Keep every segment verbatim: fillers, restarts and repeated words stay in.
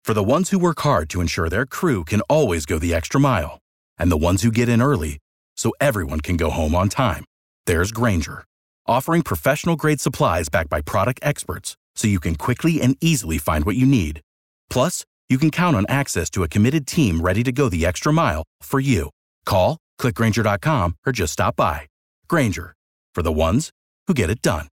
For the ones who work hard to ensure their crew can always go the extra mile, and the ones who get in early so everyone can go home on time, there's Grainger, offering professional-grade supplies backed by product experts so you can quickly and easily find what you need. Plus, you can count on access to a committed team ready to go the extra mile for you. Call, click Grainger dot com, or just stop by. Grainger, for the ones who get it done.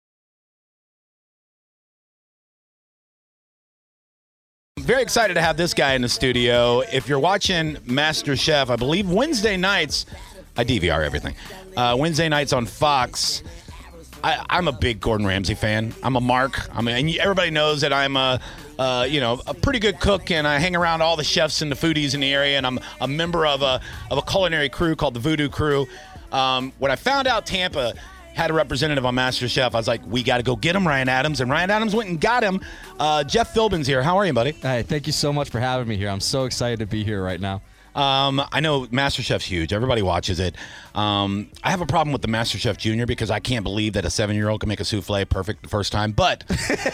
Very excited to have this guy in the studio. If you're watching MasterChef, I believe Wednesday nights, I D V R everything. Uh, Wednesday nights on Fox. I, I'm a big Gordon Ramsay fan. I'm a mark. I mean, and everybody knows that I'm a, uh, you know, a pretty good cook, and I hang around all the chefs and the foodies in the area, and I'm a member of a of a culinary crew called the Voodoo Crew. Um, when I found out Tampa had a representative on MasterChef, I was like, we got to go get him, Ryan Adams. And Ryan Adams went and got him. Uh, Jeff Philbin's here. How are you, buddy? Hey, thank you so much for having me here. I'm so excited to be here right now. Um, I know MasterChef's huge. Everybody watches it. Um, I have a problem with the MasterChef Junior because I can't believe that a seven-year-old can make a souffle perfect the first time. But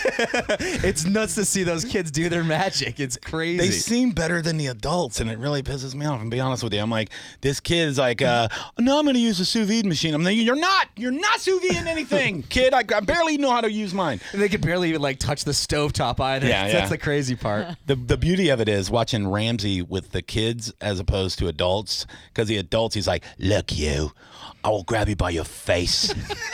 it's nuts to see those kids do their magic. It's crazy. They seem better than the adults, and it really pisses me off. And be honest with you, I'm like, this kid is like, uh, no, I'm going to use a sous vide machine. I'm like, you're not. You're not sous videing anything, kid. I, I barely know how to use mine. And they can barely even like touch the stovetop either. Yeah, yeah. That's the crazy part. The the beauty of it is watching Ramsay with the kids as opposed to adults, because the adults, he's like, look, you, I will grab you by your face.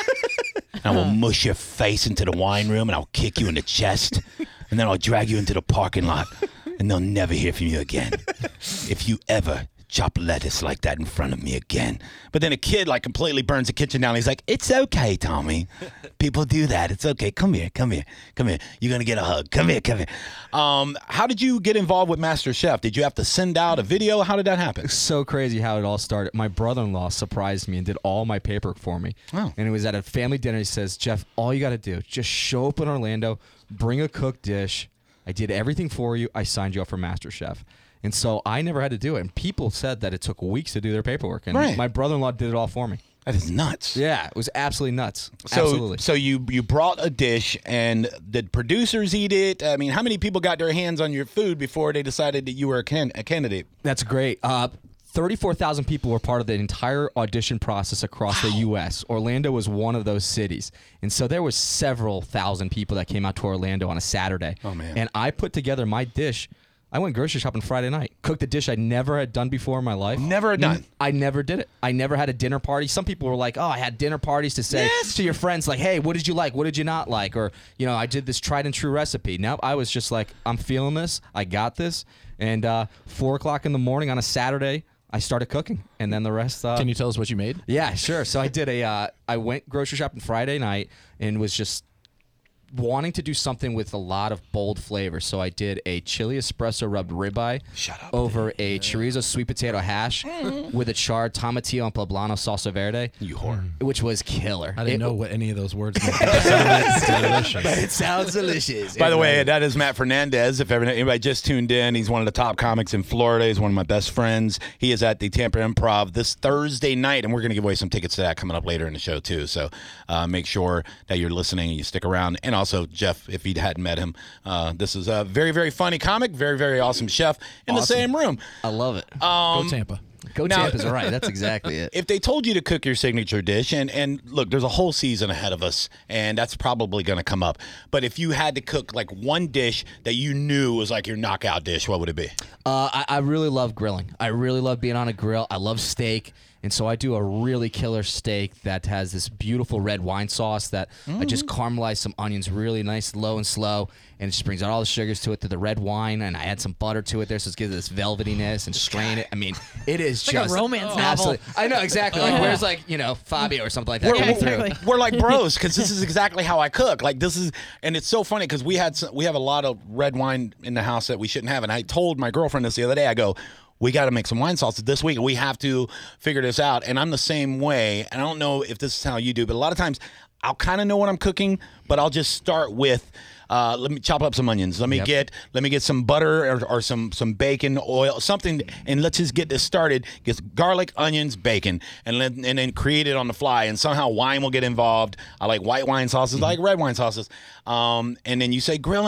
I will mush your face into the wine room, and I'll kick you in the chest, and then I'll drag you into the parking lot, and they'll never hear from you again. If you ever chop lettuce like that in front of me again. But then a kid like completely burns the kitchen down. He's like, it's okay, Tommy. People do that. It's okay. Come here, come here, come here. You're going to get a hug. Come here, come here. Um, how did you get involved with MasterChef? Did you have to send out a video? How did that happen? It's so crazy how it all started. My brother-in-law surprised me and did all my paperwork for me. Oh. And it was at a family dinner. He says, Jeff, all you got to do, just show up in Orlando, bring a cooked dish. I did everything for you. I signed you up for MasterChef. And so I never had to do it. And people said that it took weeks to do their paperwork. And right. my brother-in-law did it all for me. That is nuts. Yeah, it was absolutely nuts. So, absolutely. So you you brought a dish, and did producers eat it? I mean, how many people got their hands on your food before they decided that you were a, can- a candidate? That's great. Uh, thirty-four thousand people were part of the entire audition process across wow. the U S Orlando was one of those cities. And so there was several thousand people that came out to Orlando on a Saturday. Oh, man. And I put together my dish. I went grocery shopping Friday night. Cooked a dish I never had done before in my life. Never had done. I never did it. I never had a dinner party. Some people were like, oh, I had dinner parties to say yes. to your friends, like, hey, what did you like? What did you not like? Or, you know, I did this tried and true recipe. Now I was just like, I'm feeling this. I got this. And uh, four o'clock in the morning on a Saturday, I started cooking. And then the rest. Uh, Can you tell us what you made? Yeah, sure. So I did a, uh, I went grocery shopping Friday night and was just wanting to do something with a lot of bold flavor. So I did a chili espresso rubbed ribeye Shut up, over dude. a chorizo sweet potato hash mm. with a charred tomatillo and poblano salsa verde. You whore. Which was killer. I didn't it, know what any of those words meant. It sounded delicious. But it sounds delicious. By the way, that is Matt Fernandez. If anybody just tuned in, he's one of the top comics in Florida. He's one of my best friends. He is at the Tampa Improv this Thursday night, and we're going to give away some tickets to that coming up later in the show, too. So uh, make sure that you're listening and you stick around. And also, Jeff, if you hadn't met him, uh, this is a very, very funny comic, very, very awesome chef in awesome. the same room. I love it. Um, Go Tampa. Go now, Tampa's right. That's exactly it. If they told you to cook your signature dish, and, and look, there's a whole season ahead of us, and that's probably going to come up. But if you had to cook like one dish that you knew was like your knockout dish, what would it be? Uh, I, I really love grilling. I really love being on a grill. I love steak. And so I do a really killer steak that has this beautiful red wine sauce that mm. I just caramelize some onions really nice, low and slow, and it just brings out all the sugars to it through the red wine, and I add some butter to it there, so it gives it this velvetiness and strain it. I mean, it is it's just like a romance novel. Absolutely. I know exactly. Like where's like you know Fabio or something like that. We're, Yeah, coming exactly. through. we're like bros because this is exactly how I cook. Like this is, and it's so funny because we had some, we have a lot of red wine in the house that we shouldn't have, and I told my girlfriend this the other day. I go, we got to make some wine sauces this week. We have to figure this out. And I'm the same way. And I don't know if this is how you do, but a lot of times I'll kind of know what I'm cooking, but I'll just start with, uh, let me chop up some onions. Let me Yep. get, let me get some butter or, or some, some bacon, oil, something. And let's just get this started. Get garlic, onions, bacon, and let, and then create it on the fly. And somehow wine will get involved. I like white wine sauces. Mm-hmm. I like red wine sauces. Um, and then you say grilling.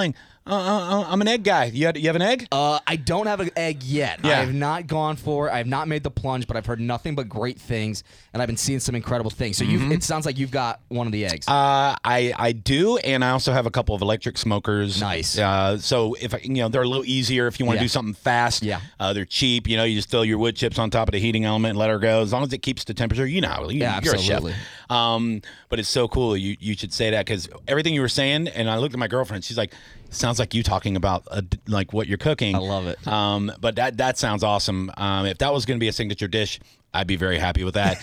uh, I'm an egg guy. You had, you have an egg? Uh, I don't have an egg yet. Yeah. I have not gone for. I have not made the plunge, but I've heard nothing but great things, and I've been seeing some incredible things. So you, it sounds like you've got one of the eggs. Uh, I I do, and I also have a couple of electric smokers. Nice. Uh, so if I, you know, they're a little easier if you want to Yeah. do something fast. Yeah. Uh, they're cheap. You know, you just throw your wood chips on top of the heating element and let her go. As long as it keeps the temperature, you know, how- you, Yeah, you're absolutely. a chef. Um, but it's so cool. You you should say that because everything you were saying, and I looked at my girlfriend. She's like, sounds like you talking about uh, like what you're cooking. I love it. Um, but that that sounds awesome. Um, if that was going to be a signature dish, I'd be very happy with that.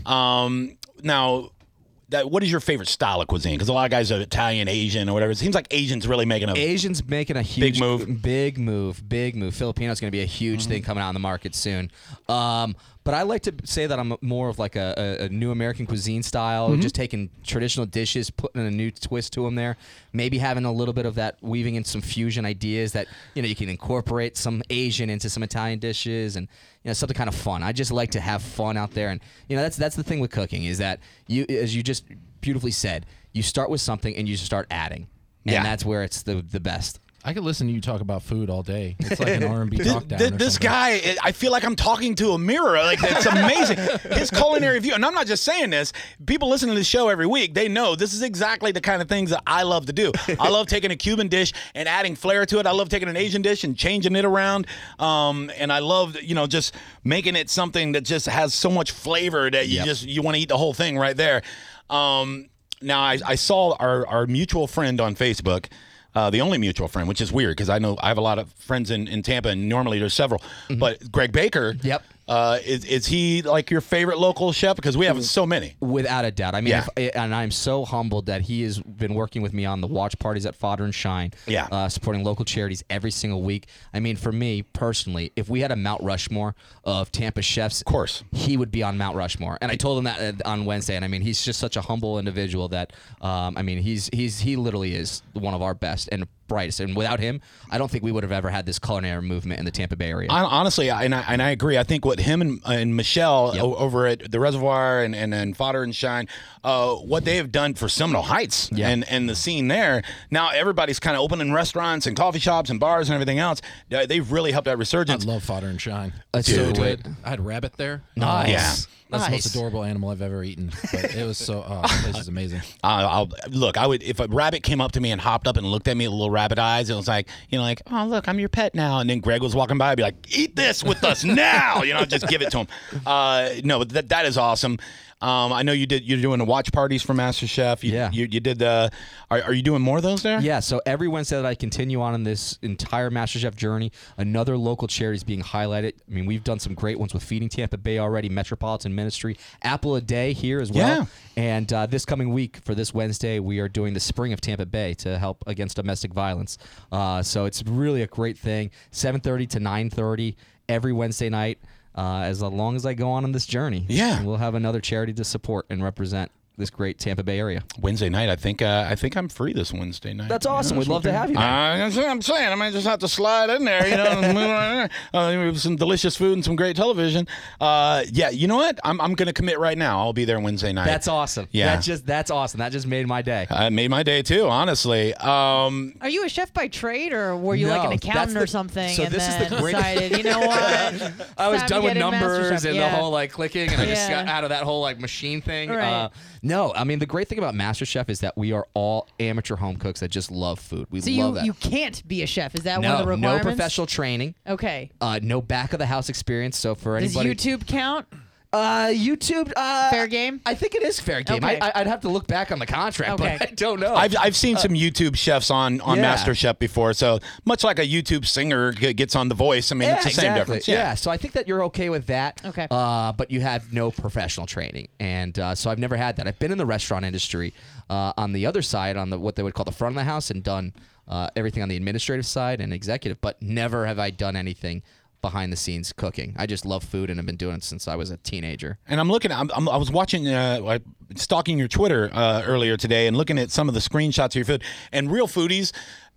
um, now. That, what is your favorite style of cuisine? Because a lot of guys are Italian, Asian, or whatever. It seems like Asians really making a Asians making a huge move. big move, big move. Filipino's going to be a huge Mm-hmm. thing coming out in the market soon. Um, but I like to say that I'm more of like a, a, a new American cuisine style, Mm-hmm. just taking traditional dishes, putting a new twist to them there, maybe having a little bit of that, weaving in some fusion ideas that, you know, you can incorporate some Asian into some Italian dishes and, you know, something kind of fun. I just like to have fun out there. And, you know, that's that's the thing with cooking is that you, as you just beautifully said, you start with something and you just start adding. And Yeah. that's where it's the, the best. I could listen to you talk about food all day. It's like an R and B talk down. Th- or this something. guy, I feel like I'm talking to a mirror. Like, it's amazing. His culinary view, and I'm not just saying this. People listen to this show every week. They know this is exactly the kind of things that I love to do. I love taking a Cuban dish and adding flair to it. I love taking an Asian dish and changing it around. Um, and I love, you know, just making it something that just has so much flavor that you Yep. just you want to eat the whole thing right there. Um, now, I, I saw our, our mutual friend on Facebook. Uh, the only mutual friend, which is weird because I know I have a lot of friends in, in Tampa, and normally there's several. But Greg Baker, Yep. uh, is is he like your favorite local chef? Because we have so many. Without a doubt. I mean, Yeah. if, and I'm so humbled that he has been working with me on the watch parties at Fodder and Shine, Yeah. uh, supporting local charities every single week. I mean, for me personally, if we had a Mount Rushmore of Tampa chefs, of course. he would be on Mount Rushmore. And I told him that uh, on Wednesday. And I mean, he's just such a humble individual that, um, I mean, he's he's he literally is one of our best and brightest. And without him, I don't think we would have ever had this culinary movement in the Tampa Bay area. I, honestly, I, and I and I agree. I think what him and, and Michelle Yep. o- over at the Reservoir and and, and Fodder and Shine, uh, what they have done for Seminole Heights Yeah. and and the scene there. Now everybody's kind of opening restaurants and coffee shops and bars and everything else. Uh, They've really helped that I resurgence. love Fodder and Shine. That's It's so Dude. good. I had rabbit there. Nice. Oh, Yeah. That's the Nice. most adorable animal I've ever eaten. But it was so, oh, the place is amazing. Uh, I'll look. I would if a rabbit came up to me and hopped up and looked at me with little rabbit eyes. It was like, you know, like, oh look, I'm your pet now. And then Greg was walking by, I'd be like, eat this with us now. You know, just give it to him. Uh, no, but that that is awesome. Um, I know you did. You're doing the watch parties for MasterChef. You, Yeah. You, you did the. Are, are you doing more of those there? Yeah, so every Wednesday that I continue on in this entire MasterChef journey, another local charity is being highlighted. I mean, we've done some great ones with Feeding Tampa Bay already, Metropolitan Ministry, Apple a Day here as well. Yeah. And uh, this coming week, for this Wednesday, we are doing the Spring of Tampa Bay to help against domestic violence. Uh, so it's really a great thing. seven thirty to nine thirty every Wednesday night. Uh, as long as I go on in this journey, Yeah. we'll have another charity to support and represent this great Tampa Bay area. Wednesday night. I think. Uh, I think I'm free this Wednesday night. That's awesome. Yeah, We'd love to have you there. Uh, that's what I'm saying. I might just have to slide in there, you know, and move on in there. Uh, with some delicious food and some great television. Uh, yeah, you know what? I'm I'm gonna commit right now. I'll be there Wednesday night. That's awesome. Yeah. That just that's awesome. That just made my day. Uh, made my day too, honestly. Um, Are you a chef by trade, or were you No, like an that's accountant the- or something? so and this is the then great- decided, you know what? I was Time to done with get in numbers MasterChef. and Yeah. the whole like clicking, and I just Yeah. got out of that whole like machine thing. Right. Uh, no, I mean the great thing about MasterChef is that we are all amateur home cooks that just love food. We So love you that. you can't be a chef. Is that no, one of the no requirements? professional training. Okay. Uh, no back of the house experience. So for Does anybody, YouTube count? uh, YouTube, uh, Fair game? I think it is fair game. Okay. I, I, I'd have to look back on the contract, Okay. but I don't know. I've I've seen some YouTube chefs on on yeah. MasterChef before. So much like a YouTube singer g- gets on The Voice. I mean, Yeah, it's the same exactly. difference. Yeah. so I think that you're okay with that. Okay. Uh, but you have no professional training, and uh, so I've never had that. I've been in the restaurant industry uh, on the other side, on the what they would call the front of the house, and done uh, everything on the administrative side and executive, but never have I done anything behind the scenes cooking. I just love food and have been doing it since I was a teenager. And I'm looking. I'm, I'm, I was watching, uh, like, stalking your Twitter uh, earlier today, and looking at some of the screenshots of your food. And Real Foodies,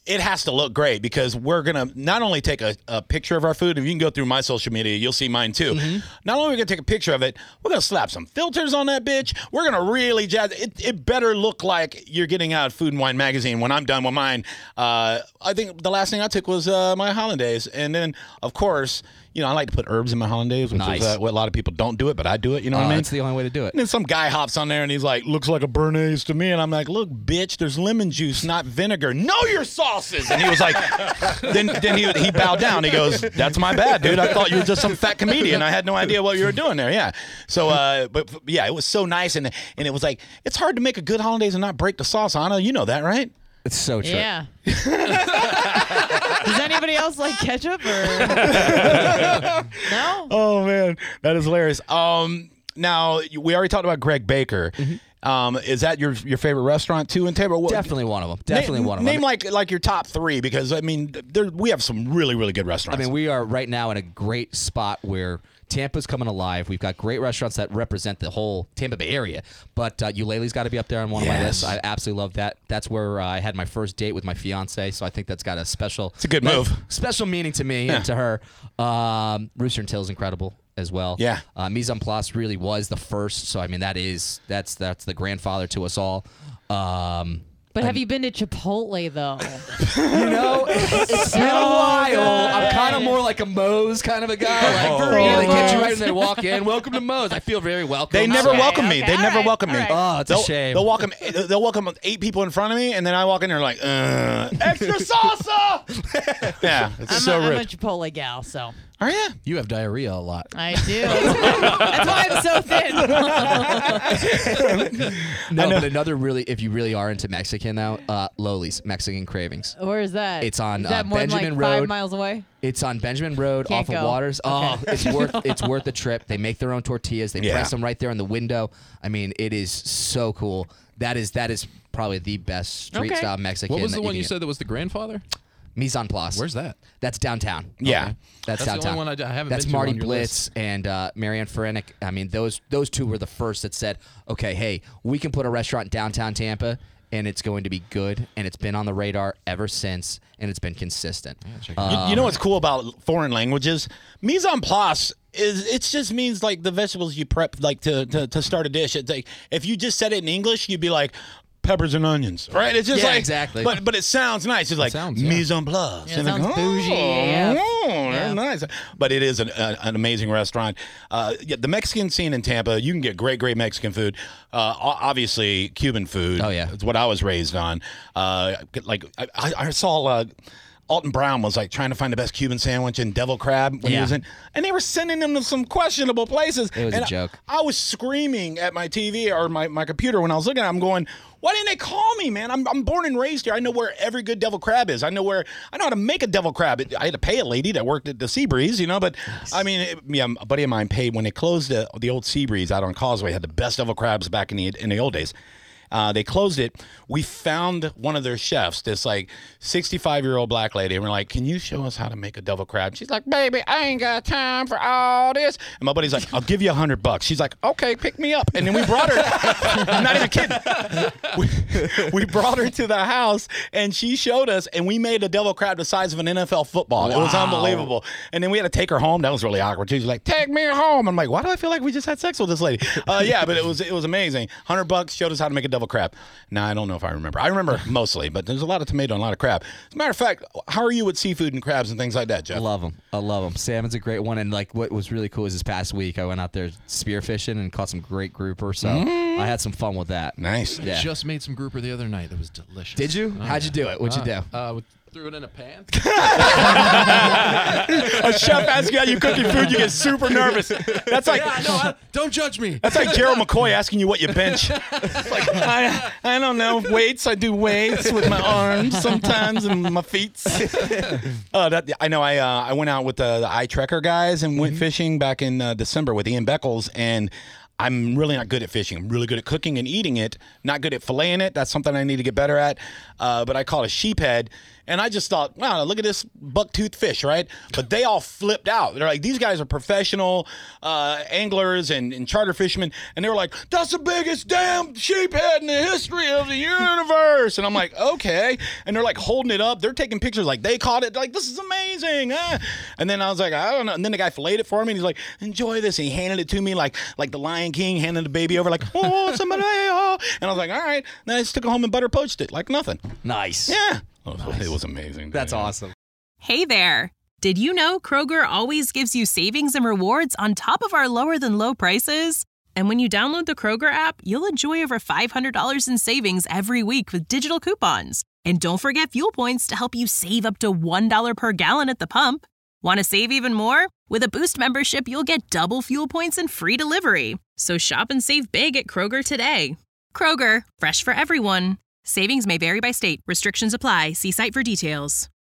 it has to look great because we're going to not only take a, a picture of our food, if you can go through my social media, you'll see mine too. Mm-hmm. Not only are we going to take a picture of it, we're going to slap some filters on that bitch. We're going to really jazz it. It better look like you're getting out Food and Wine magazine when I'm done with mine. Uh, I think the last thing I took was uh, my hollandaise. And then, of course, you know, I like to put herbs in my hollandaise, which Nice. is uh, what a lot of people don't do it, but I do it. You know what Uh, I mean? That's the only way to do it. And then some guy hops on there and he's like, looks like a Bernaise to me. And I'm like, look, bitch, there's lemon juice, not vinegar. Know your sauces. And he was like, then then he, he bowed down. He goes, that's my bad, dude. I thought you were just some fat comedian. I had no idea what you were doing there. Yeah. So, uh, but yeah, it was so nice. And, and it was like, it's hard to make a good hollandaise and not break the sauce, Anna. You know that, right? It's so true. Yeah. Does anybody else like ketchup or no? Oh, man. That is hilarious. Um, now, we already talked about Greg Baker. Mm-hmm. Um, is that your your favorite restaurant too in Tampa? What- Definitely one of them. Definitely name, one of them. Name like like your top three because I mean there we have some really really good I restaurants. mean, we are right now in a great spot where Tampa's coming alive. We've got great restaurants that represent the whole Tampa Bay area. But uh, Eulalie's got to be up there on one of my Yes. lists. I absolutely love that. That's where uh, I had my first date with my fiance, so I think that's got a special. It's a good move. Special meaning to me Yeah. and to her. Um, Rooster and Till's incredible as well. Yeah. Uh, Mise en Place really was the first, so I mean that is that's that's the grandfather to us all. Um, But have you been to Chipotle though? You know, it's been a while. I'm kind of more like a Moe's kind of a guy. Like, For real, yeah, they get you Moe's. right when they walk in. Welcome to Moe's. I feel very welcome. they never Okay, welcome me. okay, They all never right, welcome me. all right. Oh, it's a they'll, shame. They'll welcome they'll welcome eight people in front of me, and then I walk in there like, uh, extra salsa. Yeah, it's I'm, so a, I'm a rich. Chipotle gal, so Are you? You have diarrhea a lot. I do. That's why I'm so thin. No, but another really, if you really are into Mexican now, uh, Loli's Mexican Cravings. Where is that? It's on, Is that uh, more than, Benjamin like five Road. miles away? It's on Benjamin Road Can't off of go. Waters. Oh, Okay. it's worth it's worth the trip. They make their own tortillas. They Yeah. press them right there in the window. I mean, it is so cool. That is that is probably the best street Okay. style Mexican. What was the that one can you get. said that was the grandfather? Mise en Place. Where's that? That's downtown. Yeah. That's, That's the only downtown. one I d- I haven't That's been to Marty on your Blitz and uh, Marianne Ferenik. I mean, those those two were the first that said, okay, hey, we can put a restaurant in downtown Tampa, and it's going to be good, and it's been on the radar ever since, and it's been consistent. check it Uh, You, you know what's cool about foreign languages? Mise en place is it just means like the vegetables you prep like to to, to start a dish. It's like if you just said it in English, you'd be like peppers and onions, right? It's just Yeah, like exactly. But but it sounds nice. It's like sounds, yeah. mise en place. Yeah, it And like, sounds bougie, Oh, yeah. oh, Yeah. that's nice. But it is an, a, an amazing restaurant. Uh, yeah, the Mexican scene in Tampa, you can get great, great Mexican food. Uh, o- obviously, Cuban food. Oh, yeah. It's what I was raised on. Uh, like I, I I saw. Uh, Alton Brown was like trying to find the best Cuban sandwich and devil crab when he Yeah. was in, and they were sending him to some questionable places. It was a And I- joke. I, was screaming at my T V or my, my computer when I was looking at it. I'm going, why didn't they call me, man? I'm, I'm born and raised here. I know where every good devil crab is. I know where I know how to make a devil crab. It, I had to pay a lady that worked at the Seabreeze, you know. But I mean, it, yeah, a buddy of mine paid when they closed the, the old Seabreeze out on Causeway. Had the best devil crabs back in the in the old days. Uh, they closed it. We found one of their chefs, this like sixty-five year old black lady, and we're like, "Can you show us how to make a devil crab?" She's like, "Baby, I ain't got time for all this." And my buddy's like, "I'll give you a hundred bucks." She's like, "Okay, pick me up." And then we brought her. I'm not even kidding. We, we brought her to the house, and she showed us, and we made a devil crab the size of an N F L football. It was unbelievable. And then we had to take her home. That was really awkward. She was like, "Take me home." I'm like, "Why do I feel like we just had sex with this lady?" Uh, yeah, but it was it was amazing. Hundred bucks, showed us how to make a devil crab. Now I don't know if I remember. I remember mostly, but there's a lot of tomato and a lot of crab. As a matter of fact, how are you with seafood and crabs and things like that, Jeff? I love them. I love them. Salmon's a great one. And like what was really cool is this past week I went out there spearfishing and caught some great grouper. So I had some fun with that. Nice. Yeah. Just made some grouper the other night. That was delicious. Did you? Oh, How'd you do it? What'd you do? Uh, uh, threw it in a pan. A chef asks you how you cooking food, you get super nervous. That's like yeah, no, I, don't judge me. that's like Gerald McCoy asking you what you bench. It's like I I don't know weights. I do weights with my arms sometimes and my feet. Uh, that I know. I uh, I went out with the, the iTrekker guys and went fishing back in uh, December with Ian Beckles and. I'm really not good at fishing. I'm really good at cooking and eating it. Not good at filleting it. That's something I need to get better at. Uh, but I caught a sheephead, And I just thought, wow, look at this buck-toothed fish, right? But they all flipped out. They're like, these guys are professional uh, anglers and, and charter fishermen. And they were like, that's the biggest damn sheephead in the history of the universe. And I'm like, okay. And they're like holding it up. They're taking pictures like they caught it. They're like, this is amazing. Ah. And then I was like, I don't know. And then the guy filleted it for me. And he's like, enjoy this. And he handed it to me like like the Lion King handed the baby over like, oh, somebody. Oh. And I was like, all right. And then I just took it home and butter poached it like nothing. Nice. Yeah. Oh, nice. It was amazing. That's yeah. awesome. Hey there. Did you know Kroger always gives you savings and rewards on top of our lower than low prices? And when you download the Kroger app, you'll enjoy over five hundred dollars in savings every week with digital coupons. And don't forget fuel points to help you save up to one dollar per gallon at the pump. Want to save even more? With a Boost membership, you'll get double fuel points and free delivery. So shop and save big at Kroger today. Kroger, fresh for everyone. Savings may vary by state. Restrictions apply. See site for details.